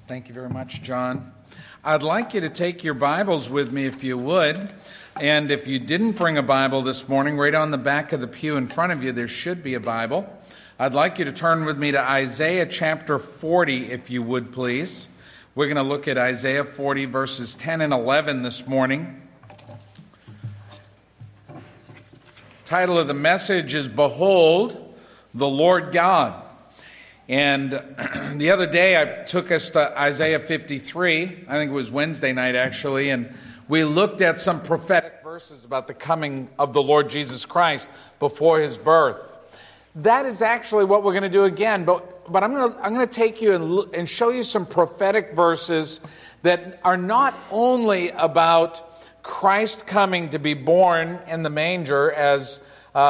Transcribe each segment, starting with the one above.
Thank you very much, John. I'd like you to take your Bibles with me if you would. And if you didn't bring a Bible this morning, right on the back of the pew in front of you, there should be a Bible. I'd like you to turn with me to Isaiah chapter 40, if you would, please. We're going to look at Isaiah 40, verses 10 and 11 this morning. Title of the message is Behold, the Lord God. And the other day I took us to Isaiah 53, I think it was Wednesday night actually, and we looked at some prophetic verses about the coming of the Lord Jesus Christ before his birth. That is actually what we're going to do again, but I'm going to take you and show you some prophetic verses that are not only about Christ coming to be born in the manger as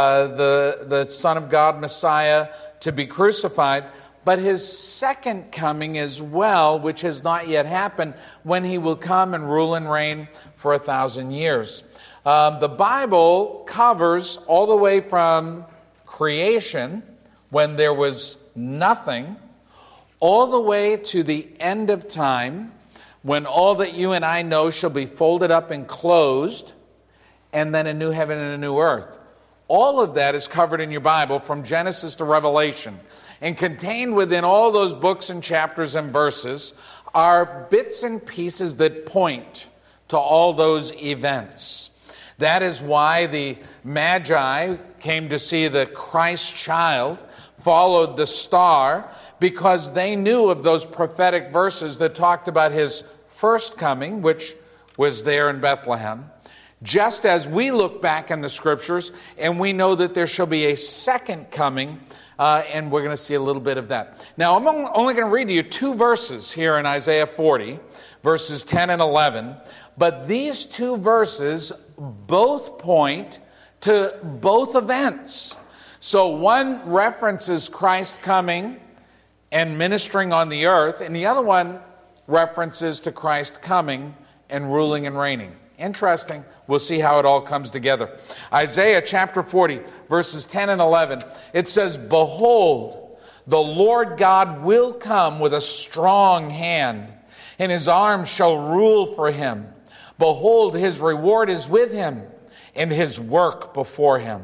the Son of God, Messiah, to be crucified, but his second coming as well, which has not yet happened, when he will come and rule and reign for 1,000 years. The Bible covers all the way from creation, when there was nothing, all the way to the end of time, when all that you and I know shall be folded up and closed, and then a new heaven and a new earth. All of that is covered in your Bible from Genesis to Revelation. And contained within all those books and chapters and verses are bits and pieces that point to all those events. That is why the Magi came to see the Christ child, followed the star, because they knew of those prophetic verses that talked about his first coming, which was there in Bethlehem. Just as we look back in the scriptures and we know that there shall be a second coming, and we're going to see a little bit of that. Now, I'm only going to read to you two verses here in Isaiah 40, verses 10 and 11. But these two verses both point to both events. So one references Christ coming and ministering on the earth, and the other one references to Christ coming and ruling and reigning. Interesting. We'll see how it all comes together. Isaiah chapter 40, verses 10 and 11. It says, Behold, the Lord God will come with a strong hand, and his arm shall rule for him. Behold, his reward is with him, and his work before him.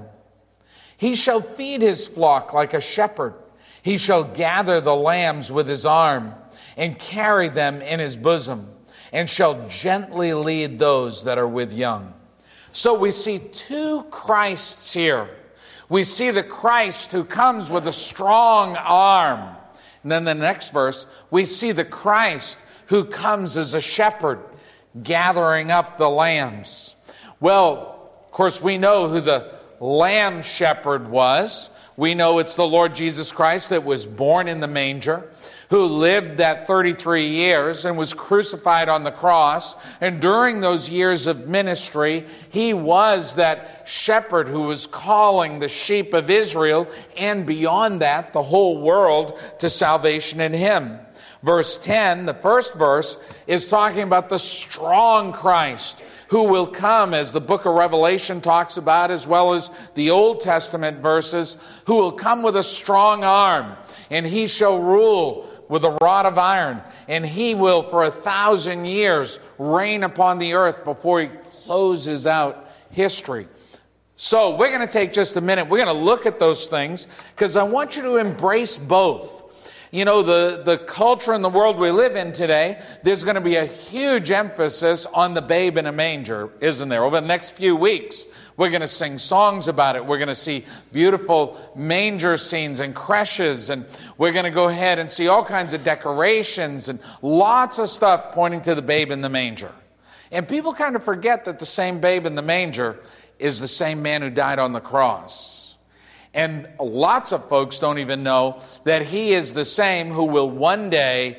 He shall feed his flock like a shepherd. He shall gather the lambs with his arm, and carry them in his bosom, and shall gently lead those that are with young. So we see two Christs here. We see the Christ who comes with a strong arm. And then the next verse, we see the Christ who comes as a shepherd, gathering up the lambs. Well, of course, we know who the lamb shepherd was. We know it's the Lord Jesus Christ that was born in the manger, who lived that 33 years and was crucified on the cross. And during those years of ministry, he was that shepherd who was calling the sheep of Israel, and beyond that, the whole world, to salvation in him. Verse 10, the first verse, is talking about the strong Christ who will come, as the book of Revelation talks about, as well as the Old Testament verses, who will come with a strong arm, and he shall rule with a rod of iron, and he will for 1,000 years reign upon the earth before he closes out history. So we're going to take just a minute. We're going to look at those things because I want you to embrace both. You know, the culture and the world we live in today, there's going to be a huge emphasis on the babe in a manger, isn't there? Over the next few weeks, we're going to sing songs about it. We're going to see beautiful manger scenes and creches, and we're going to go ahead and see all kinds of decorations and lots of stuff pointing to the babe in the manger. And people kind of forget that the same babe in the manger is the same man who died on the cross. And lots of folks don't even know that he is the same who will one day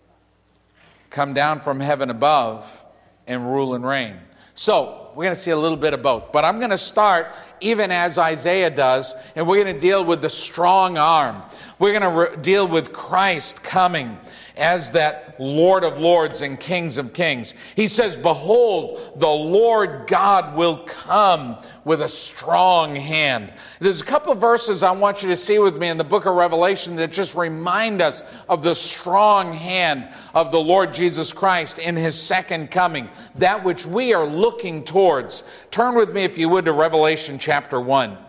come down from heaven above and rule and reign. So we're going to see a little bit of both. But I'm going to start even as Isaiah does, and we're going to deal with the strong arm. We're going to deal with Christ coming as that Lord of lords and Kings of kings. He says, behold, the Lord God will come with a strong hand. There's a couple of verses I want you to see with me in the book of Revelation that just remind us of the strong hand of the Lord Jesus Christ in his second coming, that which we are looking towards. Turn with me, if you would, to Revelation chapter 1.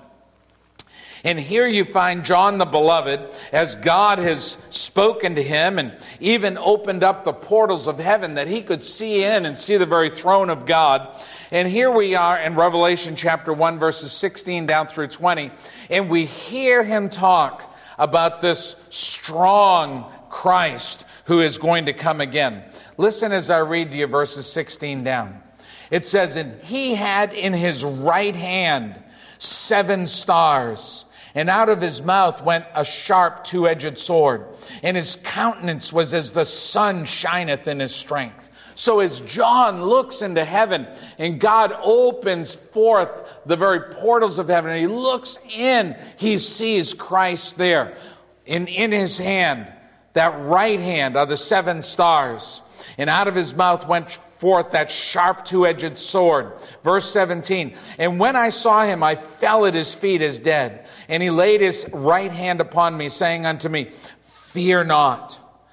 And here you find John the Beloved, as God has spoken to him and even opened up the portals of heaven that he could see in and see the very throne of God. And here we are in Revelation chapter 1, verses 16 down through 20. And we hear him talk about this strong Christ who is going to come again. Listen as I read to you verses 16 down. It says, and he had in his right hand 7 stars. And out of his mouth went a sharp two-edged sword, and his countenance was as the sun shineth in his strength. So as John looks into heaven, and God opens forth the very portals of heaven, and he looks in, he sees Christ there. In his hand, that right hand, are the 7 stars. And out of his mouth went forth that sharp two-edged sword. Verse 17, and when I saw him, I fell at his feet as dead. And he laid his right hand upon me, saying unto me, fear not.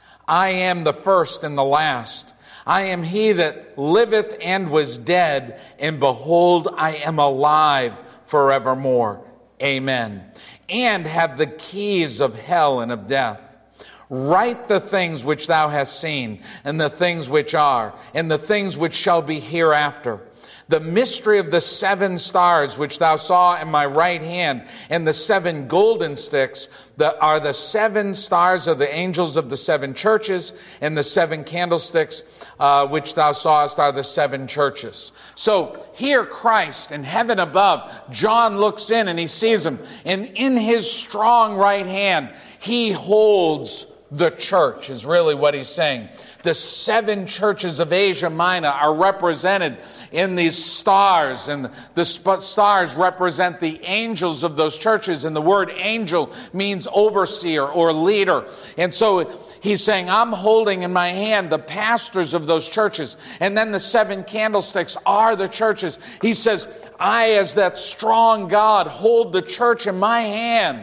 I am the first and the last. I am he that liveth and was dead, and behold, I am alive forevermore. Amen. And have the keys of hell and of death. Write the things which thou hast seen, and the things which are, and the things which shall be hereafter. The mystery of the 7 stars which thou saw in my right hand, and the 7 golden sticks that are the 7 stars of the angels of the 7 churches, and the 7 candlesticks which thou sawest are the 7 churches. So here Christ in heaven above, John looks in and he sees him, and in his strong right hand he holds the church, is really what he's saying. The 7 churches of Asia Minor are represented in these stars, and the stars represent the angels of those churches, and the word angel means overseer or leader. And so he's saying, I'm holding in my hand the pastors of those churches, and then the 7 candlesticks are the churches. He says, I, as that strong God, hold the church in my hand.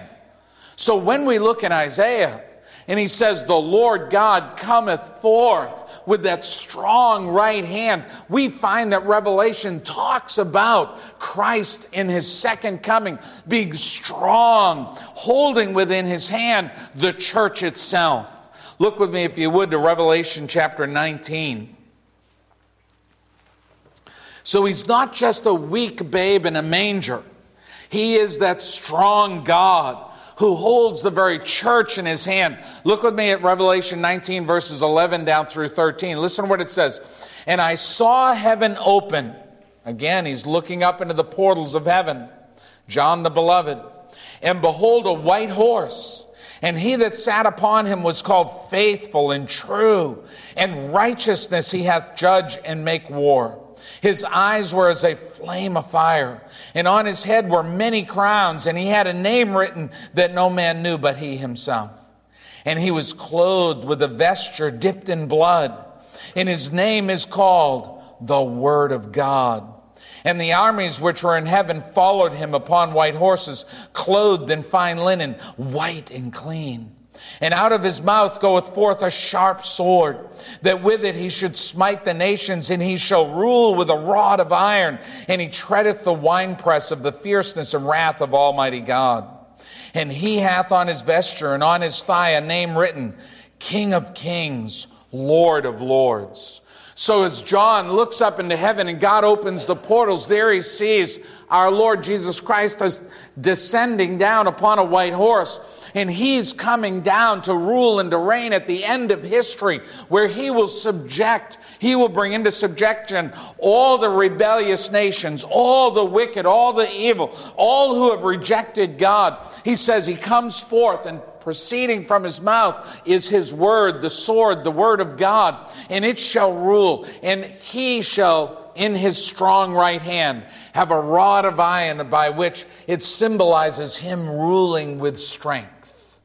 So when we look in Isaiah, and he says, the Lord God cometh forth with that strong right hand, we find that Revelation talks about Christ in his second coming, being strong, holding within his hand the church itself. Look with me, if you would, to Revelation chapter 19. So he's not just a weak babe in a manger. He is that strong God who holds the very church in his hand. Look with me at Revelation 19, verses 11 down through 13. Listen to what it says. And I saw heaven open. Again, he's looking up into the portals of heaven. John the Beloved. And behold, a white horse. And he that sat upon him was called Faithful and True. And righteousness he hath judged and make war. His eyes were as a flame of fire, and on his head were many crowns, and he had a name written that no man knew but he himself. And he was clothed with a vesture dipped in blood, and his name is called the Word of God. And the armies which were in heaven followed him upon white horses, clothed in fine linen, white and clean. And out of his mouth goeth forth a sharp sword, that with it he should smite the nations, and he shall rule with a rod of iron, and he treadeth the winepress of the fierceness and wrath of Almighty God. And he hath on his vesture and on his thigh a name written, King of Kings, Lord of Lords. So as John looks up into heaven and God opens the portals, there he sees our Lord Jesus Christ as descending down upon a white horse. And he's coming down to rule and to reign at the end of history, where he will bring into subjection all the rebellious nations, all the wicked, all the evil, all who have rejected God. He says he comes forth, and proceeding from his mouth is his word, the sword, the word of God, and it shall rule, and he shall in his strong right hand have a rod of iron, by which it symbolizes him ruling with strength.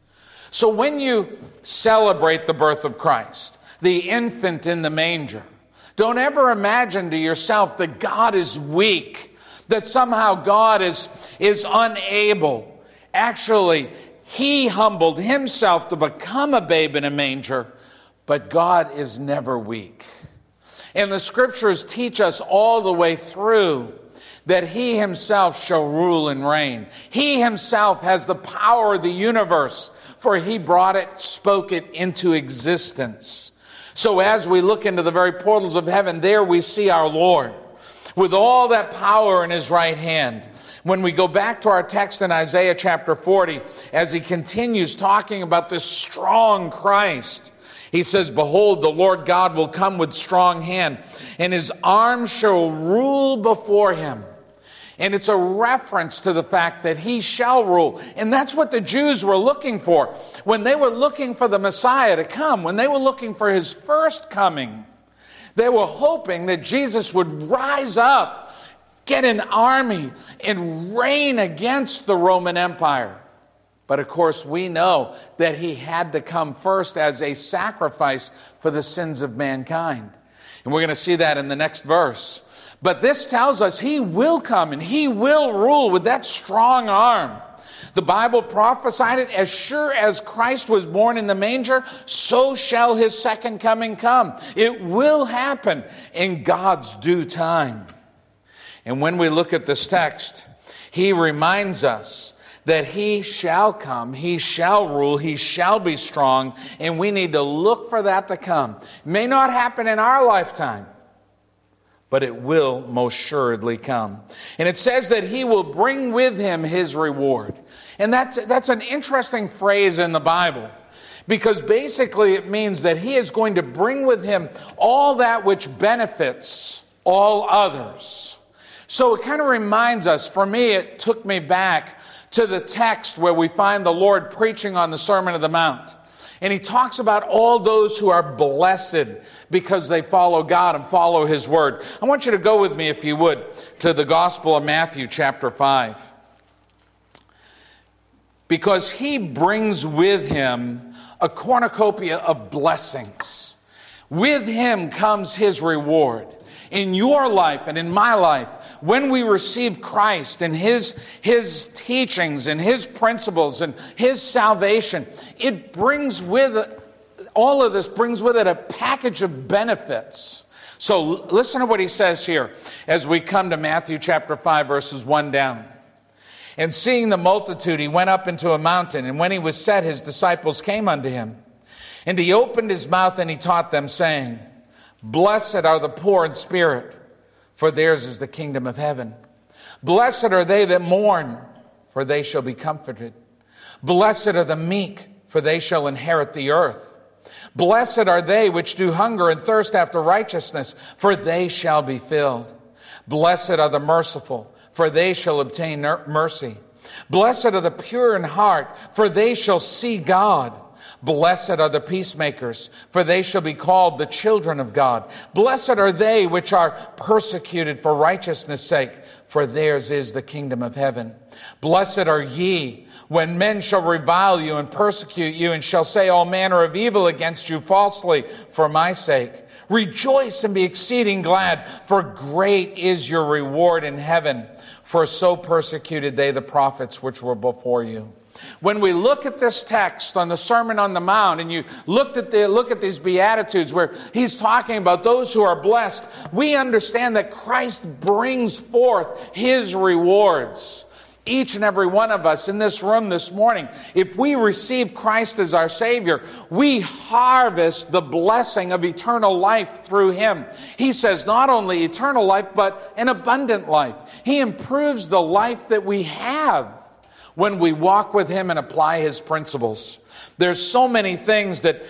So when you celebrate the birth of Christ, the infant in the manger, don't ever imagine to yourself that God is weak, that somehow God is unable. Actually, he humbled himself to become a babe in a manger, but God is never weak. And the scriptures teach us all the way through that he himself shall rule and reign. He himself has the power of the universe, for he brought it, spoke it into existence. So as we look into the very portals of heaven, there we see our Lord with all that power in his right hand. When we go back to our text in Isaiah chapter 40, as he continues talking about this strong Christ, he says, behold, the Lord God will come with strong hand, and his arm shall rule before him. And it's a reference to the fact that he shall rule. And that's what the Jews were looking for. When they were looking for the Messiah to come, when they were looking for his first coming, they were hoping that Jesus would rise up, get an army, and reign against the Roman Empire. But of course, we know that he had to come first as a sacrifice for the sins of mankind. And we're going to see that in the next verse. But this tells us he will come and he will rule with that strong arm. The Bible prophesied it, as sure as Christ was born in the manger, so shall his second coming come. It will happen in God's due time. And when we look at this text, he reminds us that he shall come, he shall rule, he shall be strong, and we need to look for that to come. It may not happen in our lifetime, but it will most assuredly come. And it says that he will bring with him his reward. And that's an interesting phrase in the Bible, because basically it means that he is going to bring with him all that which benefits all others. So it kind of reminds us, for me, it took me back to the text where we find the Lord preaching on the Sermon on the Mount. And he talks about all those who are blessed because they follow God and follow his word. I want you to go with me, if you would, to the Gospel of Matthew chapter 5. Because he brings with him a cornucopia of blessings. With him comes his reward. In your life and in my life, when we receive Christ and his teachings and his principles and his salvation, it brings with it, all of this brings with it a package of benefits. So listen to what he says here as we come to Matthew chapter 5, verses 1 down. And seeing the multitude, he went up into a mountain, and when he was set, his disciples came unto him. And he opened his mouth and he taught them, saying, blessed are the poor in spirit, for theirs is the kingdom of heaven. Blessed are they that mourn, for they shall be comforted. Blessed are the meek, for they shall inherit the earth. Blessed are they which do hunger and thirst after righteousness, for they shall be filled. Blessed are the merciful, for they shall obtain mercy. Blessed are the pure in heart, for they shall see God. Blessed are the peacemakers, for they shall be called the children of God. Blessed are they which are persecuted for righteousness' sake, for theirs is the kingdom of heaven. Blessed are ye, when men shall revile you and persecute you, and shall say all manner of evil against you falsely for my sake. Rejoice and be exceeding glad, for great is your reward in heaven. For so persecuted they the prophets which were before you. When we look at this text on the Sermon on the Mount, and you look at these Beatitudes where he's talking about those who are blessed, we understand that Christ brings forth his rewards. Each and every one of us in this room this morning, if we receive Christ as our Savior, we harvest the blessing of eternal life through him. He says not only eternal life, but an abundant life. He improves the life that we have when we walk with him and apply his principles. There's so many things that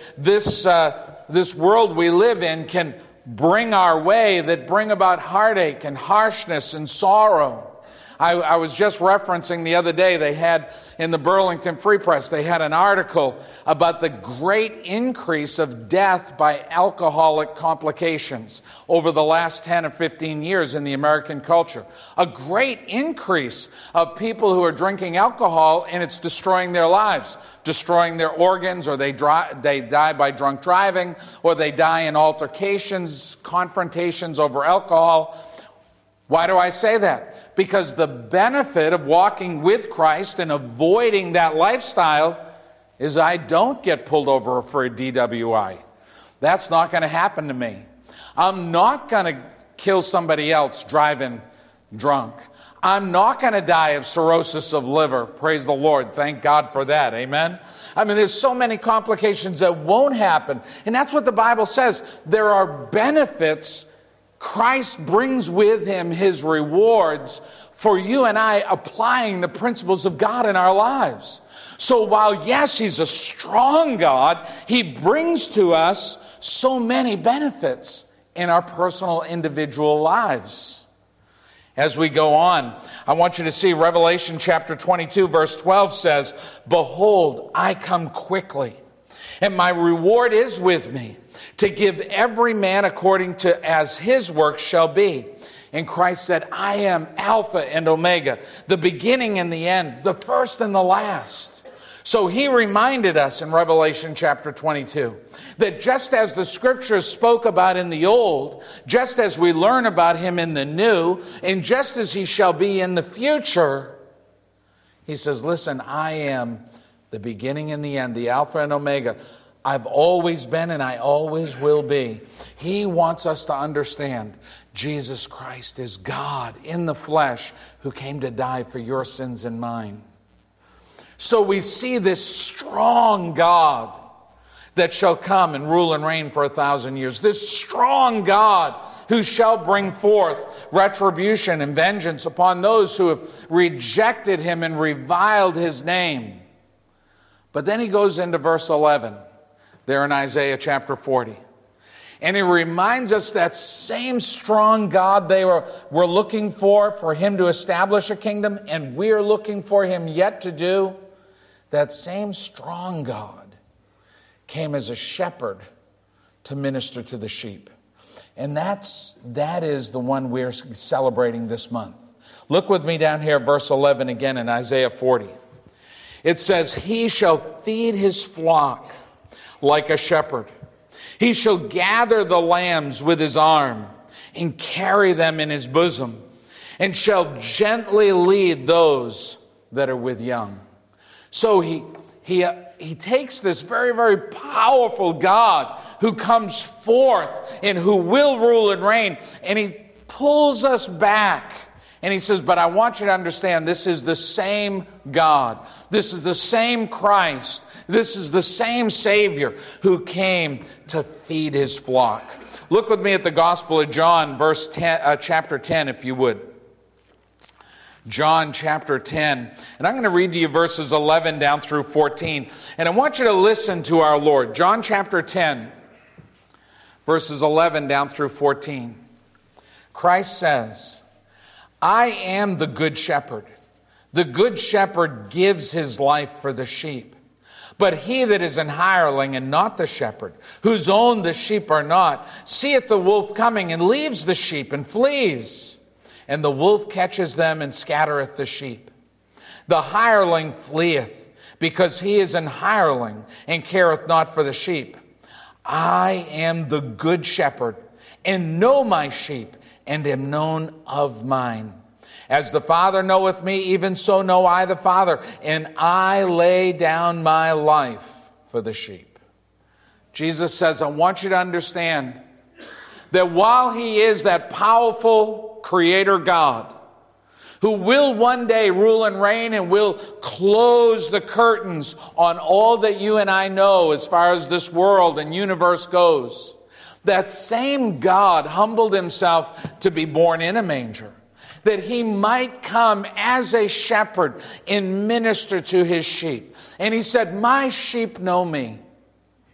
this world we live in can bring our way that bring about heartache and harshness and sorrow. I was just referencing the other day, they had in the Burlington Free Press, they had an article about the great increase of death by alcoholic complications over the last 10 or 15 years in the American culture. A great increase of people who are drinking alcohol, and it's destroying their lives, destroying their organs, or they die by drunk driving, or they die in altercations, confrontations over alcohol. Why do I say that? Because the benefit of walking with Christ and avoiding that lifestyle is I don't get pulled over for a DWI. That's not going to happen to me. I'm not going to kill somebody else driving drunk. I'm not going to die of cirrhosis of liver. Praise the Lord. Thank God for that. Amen. I mean, there's so many complications that won't happen. And that's what the Bible says. There are benefits. Christ brings with him his rewards for you and I applying the principles of God in our lives. So while, yes, he's a strong God, he brings to us so many benefits in our personal, individual lives. As we go on, I want you to see Revelation chapter 22, verse 12 says, "Behold, I come quickly, and my reward is with me, to give every man according to as his work shall be." And Christ said, "I am Alpha and Omega, the beginning and the end, the first and the last." So he reminded us in Revelation chapter 22 that just as the scriptures spoke about in the old, just as we learn about him in the new, and just as he shall be in the future, he says, listen, I am the beginning and the end, the Alpha and Omega. I've always been and I always will be. He wants us to understand Jesus Christ is God in the flesh who came to die for your sins and mine. So we see this strong God that shall come and rule and reign for 1,000 years. This strong God who shall bring forth retribution and vengeance upon those who have rejected him and reviled his name. But then he goes into verse 11 there in Isaiah chapter 40. And he reminds us that same strong God they were looking for him to establish a kingdom, and we're looking for him yet to do. That same strong God came as a shepherd to minister to the sheep. And that is the one we're celebrating this month. Look with me down here, verse 11 again in Isaiah 40. It says, "He shall feed his flock like a shepherd. He shall gather the lambs with his arm and carry them in his bosom, and shall gently lead those that are with young." So he takes this very, very powerful God who comes forth and who will rule and reign, and he pulls us back. And he says, but I want you to understand this is the same God. This is the same Christ. This is the same Savior who came to feed his flock. Look with me at the Gospel of John, chapter 10, if you would. John chapter 10. And I'm going to read to you verses 11 down through 14. And I want you to listen to our Lord. John chapter 10, verses 11 down through 14. Christ says, "I am the good shepherd. The good shepherd gives his life for the sheep. But he that is an hireling and not the shepherd, whose own the sheep are not, seeth the wolf coming and leaves the sheep and flees. And the wolf catches them and scattereth the sheep. The hireling fleeth, because he is an hireling and careth not for the sheep. I am the good shepherd, and know my sheep, and am known of mine. As the Father knoweth me, even so know I the Father, and I lay down my life for the sheep." Jesus says, I want you to understand that while he is that powerful Creator God, who will one day rule and reign and will close the curtains on all that you and I know as far as this world and universe goes, that same God humbled himself to be born in a manger, that he might come as a shepherd and minister to his sheep. And he said, "My sheep know me,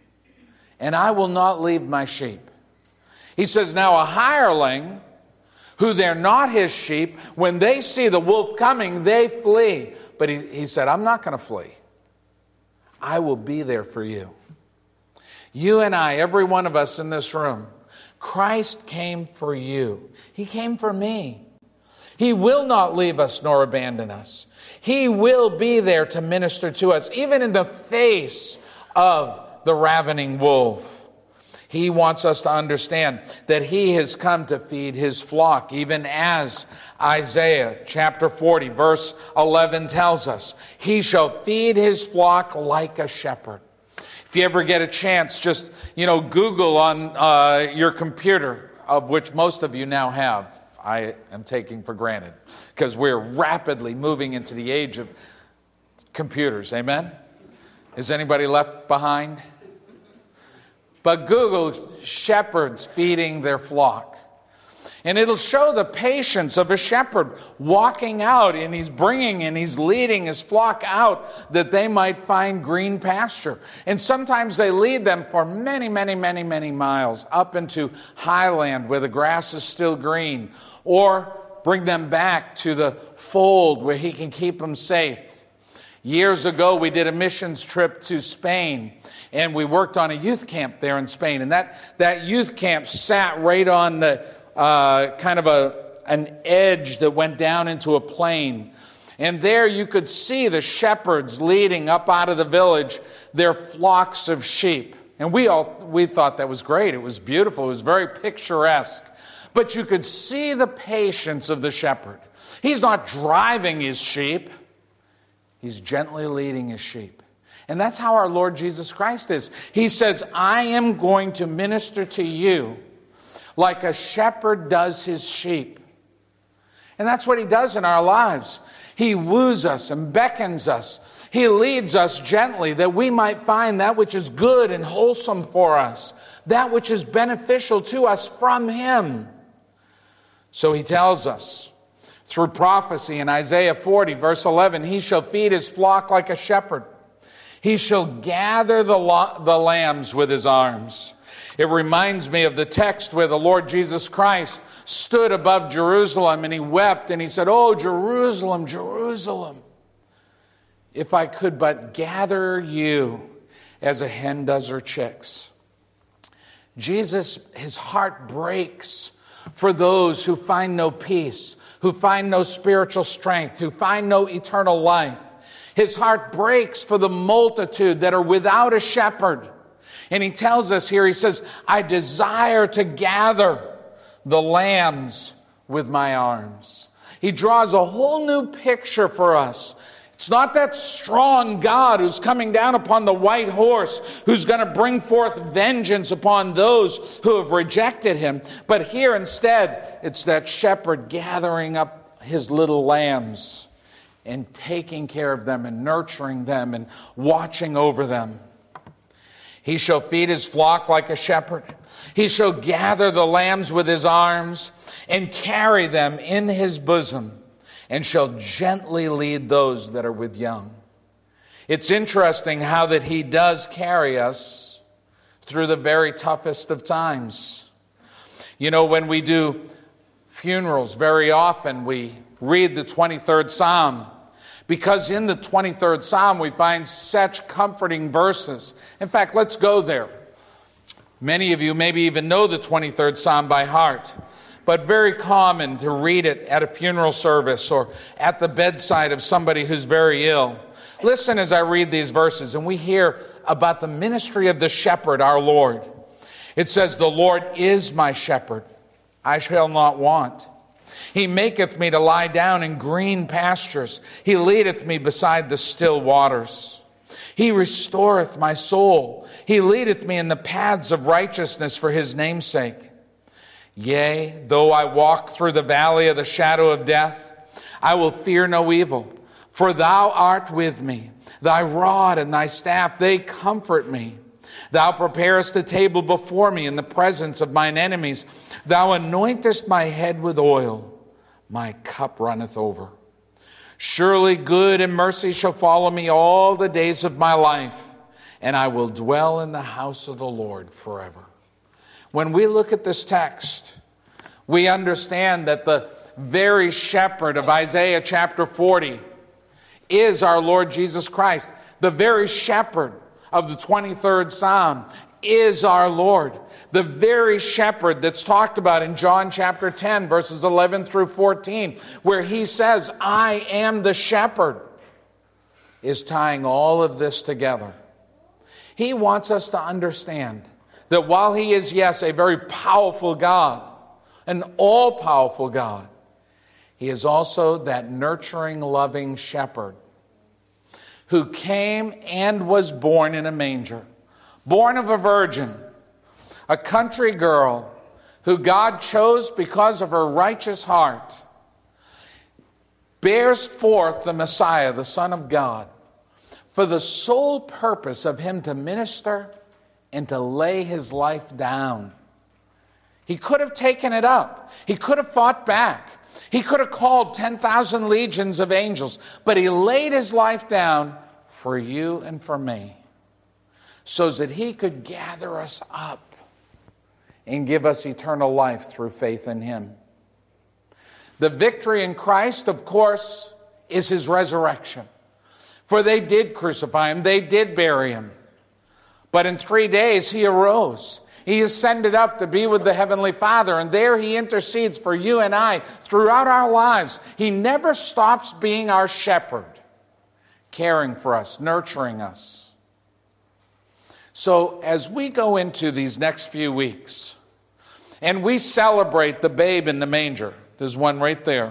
and I will not leave my sheep." He says, now a hireling who they're not his sheep. When they see the wolf coming, they flee. But he said, I'm not going to flee. I will be there for you. You and I, every one of us in this room, Christ came for you. He came for me. He will not leave us nor abandon us. He will be there to minister to us, even in the face of the ravening wolf. He wants us to understand that he has come to feed his flock, even as Isaiah chapter 40, verse 11 tells us. He shall feed his flock like a shepherd. If you ever get a chance, just, Google on your computer, of which most of you now have. I am taking for granted, because we're rapidly moving into the age of computers. Amen? Is anybody left behind? But Google shepherds feeding their flock. And it'll show the patience of a shepherd walking out, and he's bringing and he's leading his flock out that they might find green pasture. And sometimes they lead them for many, many, many, many miles up into highland where the grass is still green, or bring them back to the fold where he can keep them safe. Years ago, we did a missions trip to Spain, and we worked on a youth camp there in Spain. And that youth camp sat right on the an edge that went down into a plain. And there you could see the shepherds leading up out of the village their flocks of sheep. And we thought that was great. It was beautiful. It was very picturesque. But you could see the patience of the shepherd. He's not driving his sheep. He's gently leading his sheep. And that's how our Lord Jesus Christ is. He says, I am going to minister to you like a shepherd does his sheep. And that's what he does in our lives. He woos us and beckons us. He leads us gently that we might find that which is good and wholesome for us, that which is beneficial to us from him. So he tells us through prophecy in Isaiah 40, verse 11, he shall feed his flock like a shepherd. He shall gather the lambs with his arms. It reminds me of the text where the Lord Jesus Christ stood above Jerusalem and he wept and he said, "Oh, Jerusalem, Jerusalem, if I could but gather you as a hen does her chicks." Jesus, his heart breaks for those who find no peace, who find no spiritual strength, who find no eternal life. His heart breaks for the multitude that are without a shepherd. And he tells us here, he says, I desire to gather the lambs with my arms. He draws a whole new picture for us. It's not that strong God who's coming down upon the white horse, who's going to bring forth vengeance upon those who have rejected him. But here instead, it's that shepherd gathering up his little lambs and taking care of them and nurturing them and watching over them. He shall feed his flock like a shepherd. He shall gather the lambs with his arms and carry them in his bosom, and shall gently lead those that are with young. It's interesting how that he does carry us through the very toughest of times. You know, when we do funerals, very often we read the 23rd Psalm, because in the 23rd Psalm we find such comforting verses. In fact, let's go there. Many of you maybe even know the 23rd Psalm by heart, but very common to read it at a funeral service or at the bedside of somebody who's very ill. Listen as I read these verses, and we hear about the ministry of the shepherd, our Lord. It says, "The Lord is my shepherd, I shall not want. He maketh me to lie down in green pastures. He leadeth me beside the still waters. He restoreth my soul. He leadeth me in the paths of righteousness for his name's sake. Yea, though I walk through the valley of the shadow of death, I will fear no evil, for thou art with me. Thy rod and thy staff, they comfort me. Thou preparest a table before me in the presence of mine enemies. Thou anointest my head with oil. My cup runneth over. Surely good and mercy shall follow me all the days of my life, and I will dwell in the house of the Lord forever." When we look at this text, We understand that the very shepherd of Isaiah chapter 40 is our Lord Jesus Christ. The very shepherd of the 23rd Psalm is our Lord. The very shepherd that's talked about in John chapter 10, verses 11 through 14, where he says, I am the shepherd, is tying all of this together. He wants us to understand that while he is, yes, a very powerful God, an all-powerful God, he is also that nurturing, loving shepherd who came and was born in a manger, born of a virgin, a country girl who God chose because of her righteous heart, bears forth the Messiah, the Son of God, for the sole purpose of him to minister and to lay his life down. He could have taken it up. He could have fought back. He could have called 10,000 legions of angels, but he laid his life down for you and for me so that he could gather us up and give us eternal life through faith in him. The victory in Christ, of course, is his resurrection. For they did crucify him, they did bury him. But in 3 days he arose. He ascended up to be with the Heavenly Father, and there he intercedes for you and I throughout our lives. He never stops being our shepherd, caring for us, nurturing us. So as we go into these next few weeks, and we celebrate the babe in the manger, there's one right there.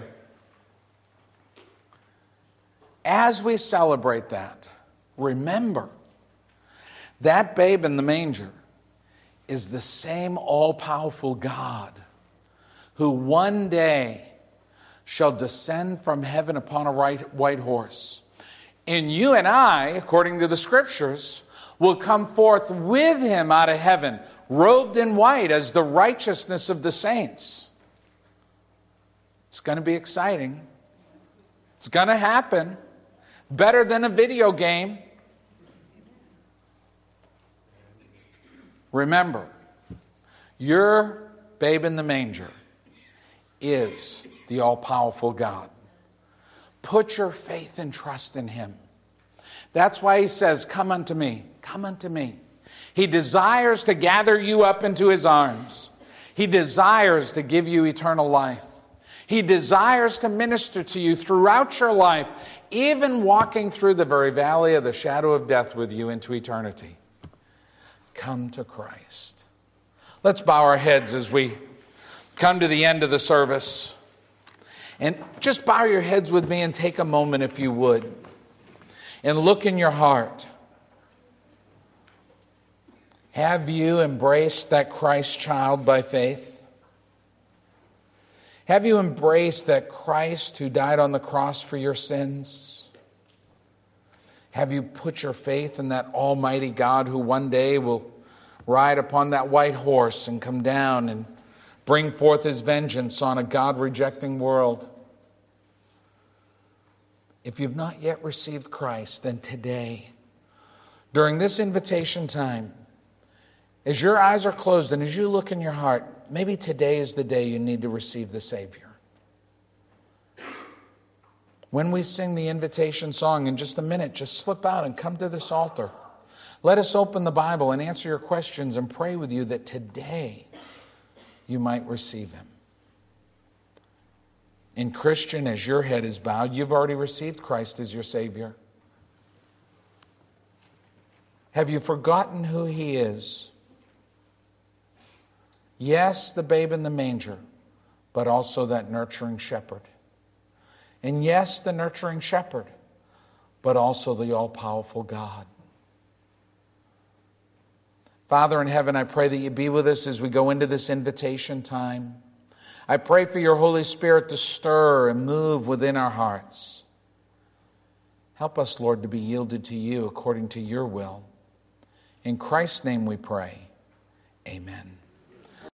As we celebrate that, remember that babe in the manger is the same all-powerful God who one day shall descend from heaven upon a white horse. And you and I, according to the Scriptures, will come forth with him out of heaven, robed in white as the righteousness of the saints. It's going to be exciting. It's going to happen. Better than a video game. Remember, your babe in the manger is the all-powerful God. Put your faith and trust in him. That's why he says, come unto me, come unto me. He desires to gather you up into his arms. He desires to give you eternal life. He desires to minister to you throughout your life, even walking through the very valley of the shadow of death with you into eternity. Come to Christ. Let's bow our heads as we come to the end of the service. And just bow your heads with me and take a moment, if you would, and look in your heart. Have you embraced that Christ child by faith? Have you embraced that Christ who died on the cross for your sins? Have you put your faith in that almighty God who one day will ride upon that white horse and come down and bring forth his vengeance on a God-rejecting world? If you've not yet received Christ, then today, during this invitation time, as your eyes are closed and as you look in your heart, maybe today is the day you need to receive the Savior. When we sing the invitation song in just a minute, just slip out and come to this altar. Let us open the Bible and answer your questions and pray with you that today you might receive him. And Christian, as your head is bowed, you've already received Christ as your Savior. Have you forgotten who he is? Yes, the babe in the manger, but also that nurturing shepherd. And yes, the nurturing shepherd, but also the all-powerful God. Father in heaven, I pray that you be with us as we go into this invitation time. I pray for your Holy Spirit to stir and move within our hearts. Help us, Lord, to be yielded to you according to your will. In Christ's name we pray. Amen.